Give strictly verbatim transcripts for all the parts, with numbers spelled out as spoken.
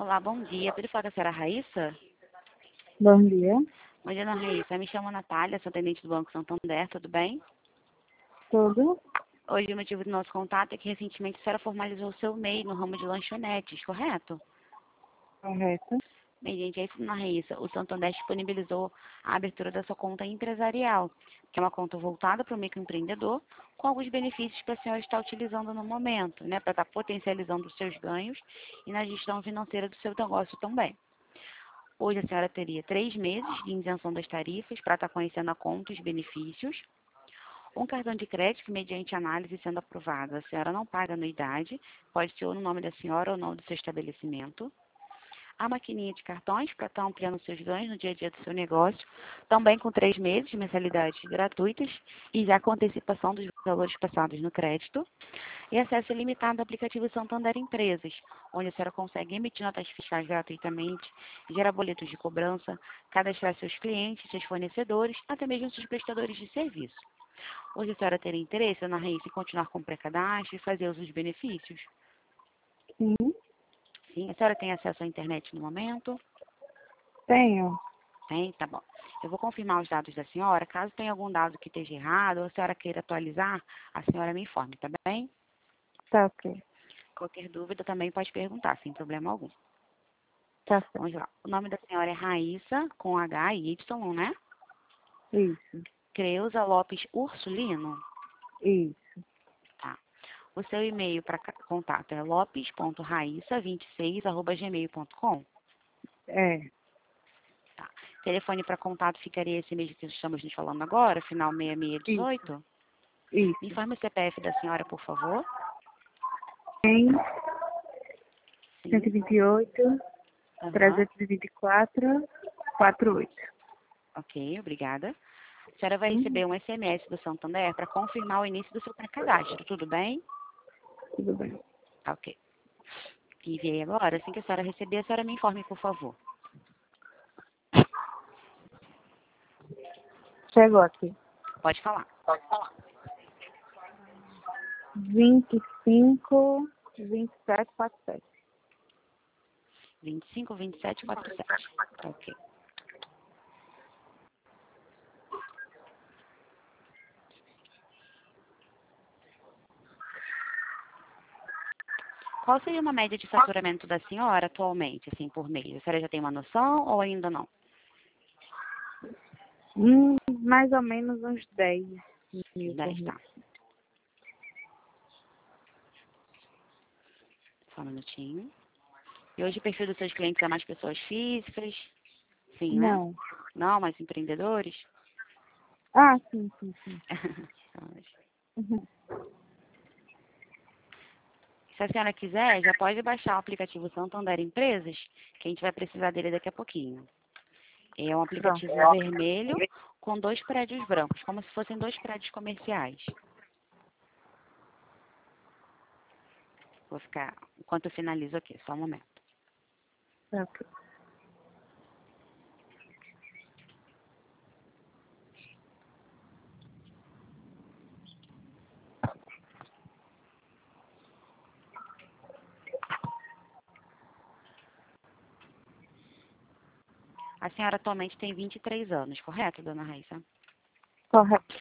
Olá, bom dia. Pude falar com a senhora Raíssa? Bom dia. Oi, dona Raíssa. Me chamo Natália, sou atendente do Banco Santander, tudo bem? Tudo? Hoje o motivo do nosso contato é que recentemente a senhora formalizou o seu M E I no ramo de lanchonetes, correto? Correto. Bem, gente, é isso, dona Raíssa. O Santander disponibilizou a abertura da sua conta empresarial, que é uma conta voltada para o microempreendedor, com alguns benefícios que a senhora está utilizando no momento, né, para estar potencializando os seus ganhos e na gestão financeira do seu negócio também. Hoje a senhora teria três meses de isenção das tarifas para estar conhecendo a conta e os benefícios. Um cartão de crédito que, mediante análise sendo aprovado, a senhora não paga anuidade, pode ser ou no nome da senhora ou no nome do seu estabelecimento. A maquininha de cartões para estar ampliando os seus ganhos no dia a dia do seu negócio, também com três meses de mensalidades gratuitas e já com antecipação dos valores passados no crédito. E acesso ilimitado ao aplicativo Santander Empresas, onde a senhora consegue emitir notas fiscais gratuitamente, gerar boletos de cobrança, cadastrar seus clientes, seus fornecedores, até mesmo seus prestadores de serviço. Hoje a senhora teria interesse, Ana Raíssa, em continuar com o pré-cadastro e fazer uso dos benefícios? Sim, Sim, a senhora tem acesso à internet no momento? tenho. Tem? Tá bom. Eu vou confirmar os dados da senhora. Caso tenha algum dado que esteja errado ou a senhora queira atualizar, a senhora me informe, tá bem? Tá ok. Qualquer dúvida também pode perguntar, sem problema algum. Tá certo. Vamos lá. O nome da senhora é Raíssa, com H e Y, né? Isso. Creuza Lopes Ursulino. Isso. Tá. O seu e-mail para contato é lopes ponto raíssa vinte e seis arroba gmail ponto com. É. Tá. Telefone para contato ficaria esse mesmo que estamos nos falando agora, final seis seis um Isso. oito. Me Isso. informe o C P F da senhora, por favor. Tem cento e Sim. vinte e oito, Aham. trezentos e vinte e quatro, quarenta e oito. Ok, obrigada. A senhora vai Uhum. receber um S M S do Santander para confirmar o início do seu pré-cadastro, tudo bem? Tudo bem. Tá, ok. Enviei agora. Assim que a senhora receber, a senhora me informe, por favor. Chegou aqui. Pode falar. vinte e cinco, vinte e sete, quarenta e sete. vinte e cinco, vinte e sete, quarenta e sete. Ok. Qual seria uma média de faturamento da senhora atualmente, assim, por mês? A senhora já tem uma noção ou ainda não? Hum, mais ou menos uns dez mil por dez, mês. tá. Só um minutinho. E hoje o perfil dos seus clientes é mais pessoas físicas? Sim, né? Não. Não, mais empreendedores? Ah, sim, sim, sim. Uhum. Se a senhora quiser, já pode baixar o aplicativo Santander Empresas, que a gente vai precisar dele daqui a pouquinho. É um Pronto. aplicativo vermelho com dois prédios brancos, como se fossem dois prédios comerciais. Vou ficar, enquanto eu finalizo aqui, só um momento. Tá ok. A senhora atualmente tem vinte e três anos, correto, dona Raíssa? Correto.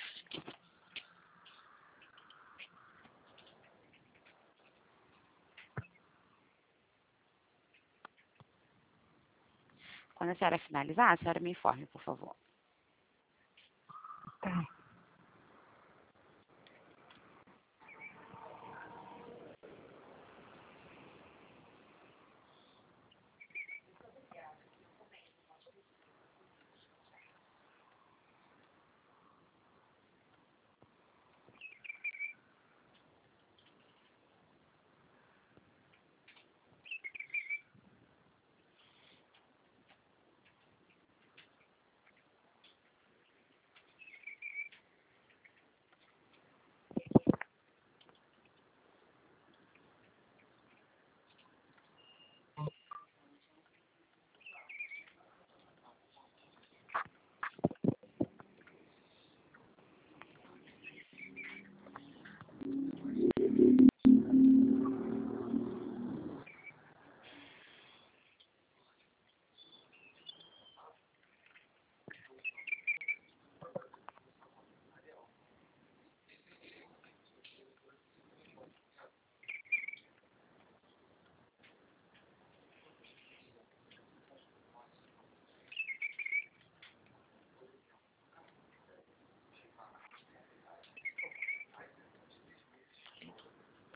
Quando a senhora finalizar, a senhora me informe, por favor. Tá.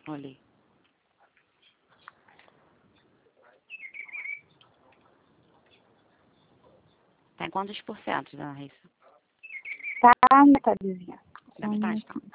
Olhei. Tá em quantos por cento, dona Raíssa? Tá metadezinha. Da metade, tá.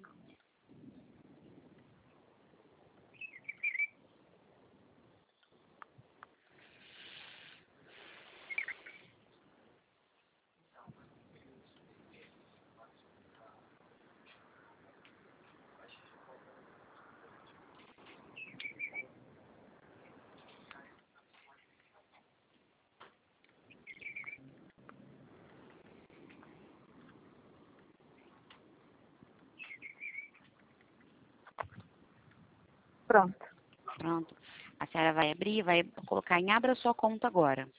Pronto. Pronto. A senhora vai abrir, vai colocar em abra sua conta agora.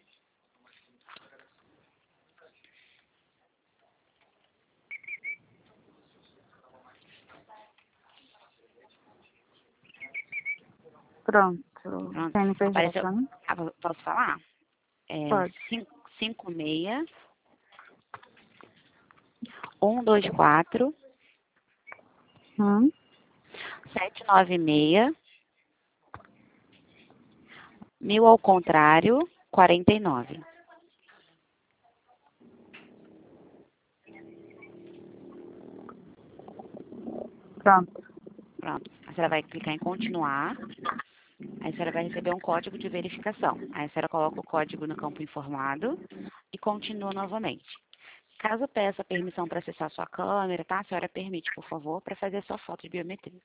Pronto. Pronto. C N P J, Apareceu. né? Ah, posso falar? É Pode. cinco seis, um dois quatro, Hum. sete nove seis, mil ao contrário, quarenta e nove. Pronto. Pronto. A senhora vai clicar em continuar. Aí a senhora vai receber um código de verificação. Aí a senhora coloca o código no campo informado e continua novamente. Caso peça permissão para acessar sua câmera, tá? A senhora permite, por favor, para fazer sua foto de biometria.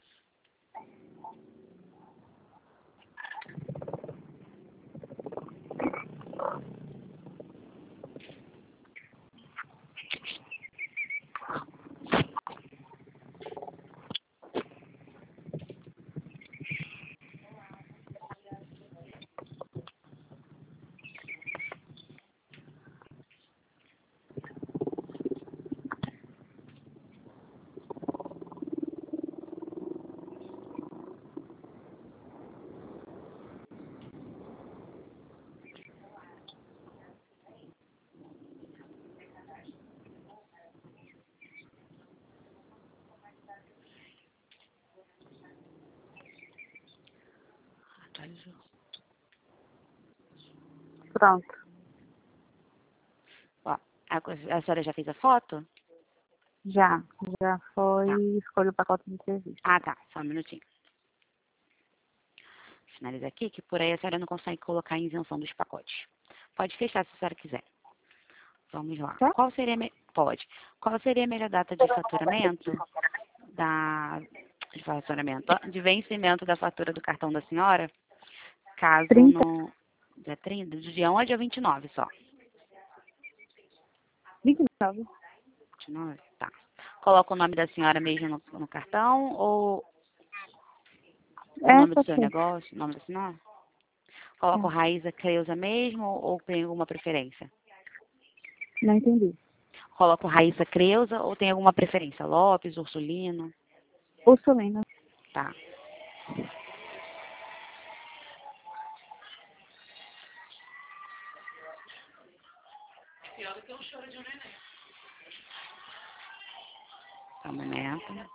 Atualizou. Pronto. Ó, a, a senhora já fez a foto? Já. Já foi. Tá. Escolha o pacote de serviço. Ah, tá. Só um minutinho. Finaliza aqui, que por aí a senhora não consegue colocar em isenção dos pacotes. Pode fechar se a senhora quiser. Vamos lá. Tá? Qual seria, me- pode. Qual seria a melhor data de faturamento da, de faturamento, ó, de vencimento da fatura do cartão da senhora? Caso trinta. no dia trinta, do dia um a dia vinte e nove só. vinte e nove. vinte e nove? Tá. Coloca o nome da senhora mesmo no, no cartão ou o É, nome do pode seu ser. negócio, o nome da senhora? Coloca o É. Raíza Creuza mesmo ou tem alguma preferência? Não entendi. Coloca o Raíssa Creuza ou tem alguma preferência? Lopes, Ursulino? Ursulina. Tá. Só um momento.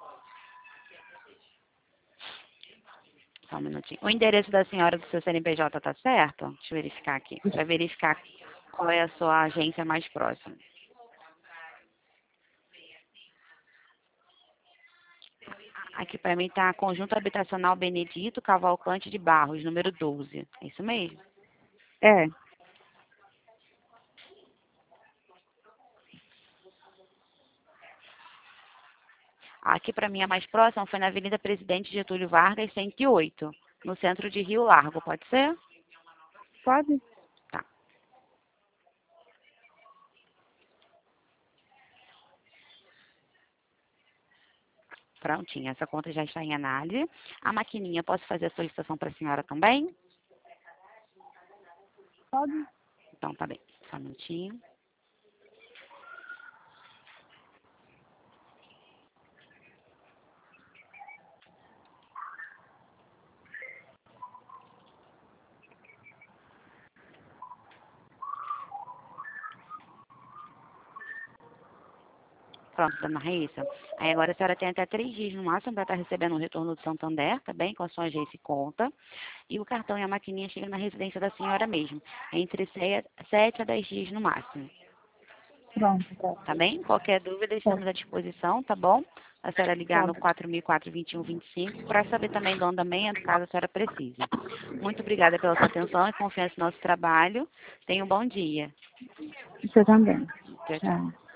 Só um minutinho. O endereço da senhora do seu C N P J tá certo? Deixa eu verificar aqui. Para verificar qual é a sua agência mais próxima. Aqui para mim tá Conjunto Habitacional Benedito Cavalcante de Barros, número doze. É isso mesmo? É. Aqui para mim a mais próxima foi na Avenida Presidente Getúlio Vargas, cento e oito, no centro de Rio Largo. Pode ser? Pode? Tá. Prontinho, essa conta já está em análise. A maquininha, posso fazer a solicitação para a senhora também? Pode. Então tá bem, só um minutinho. Pronto, dona Raíssa. Aí agora a senhora tem até três dias no máximo para estar recebendo um retorno do Santander, tá bem? Com a sua agência e conta. E o cartão e a maquininha chegam na residência da senhora mesmo. Entre se- sete a dez dias no máximo. Pronto, tá. Tá bem? Qualquer dúvida, Tá, estamos à disposição, tá bom? A senhora ligar tá no bom. quatro mil e quatro, vinte e um, vinte e cinco para saber também do andamento, caso a senhora precise. Muito obrigada pela sua atenção e confiança no nosso trabalho. Tenha um bom dia. Você também. Tchau, tchau. Tchau.